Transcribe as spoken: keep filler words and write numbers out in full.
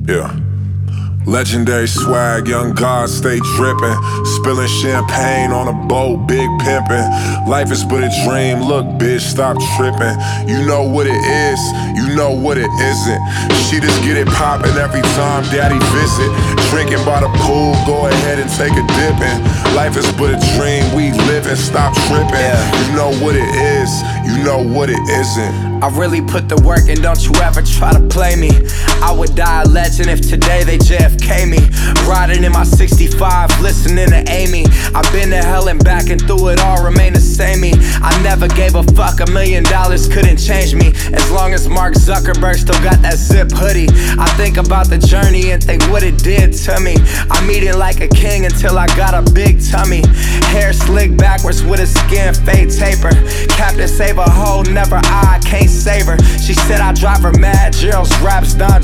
Yeah. Legendary swag, young God stay drippin'. Spilling champagne on a boat, big pimpin'. Life is but a dream, look bitch, stop trippin'. You know what it is, you know what it isn't. She just get it poppin' every time daddy visit. Drinking by the pool, go ahead and take a dippin'. Life is but a dream, we livin', stop trippin'. You know what it is, you know what it isn't. I really put the work in, don't you ever try to play me. I would die a legend if today they J F K me. Riding in my sixty-five, listening to Amy. I've been to hell and back and through it all, remain the same me. I never gave a fuck, a million dollars couldn't change me. As long as Mark Zuckerberg still got that zip hoodie. I think about the journey and think what it did to me. I'm eating like a king until I got a big tummy. Hair slicked backwards with a skin fade taper. Captain save a hoe, never I, can't save her. She said I drive her mad, Gerald's raps done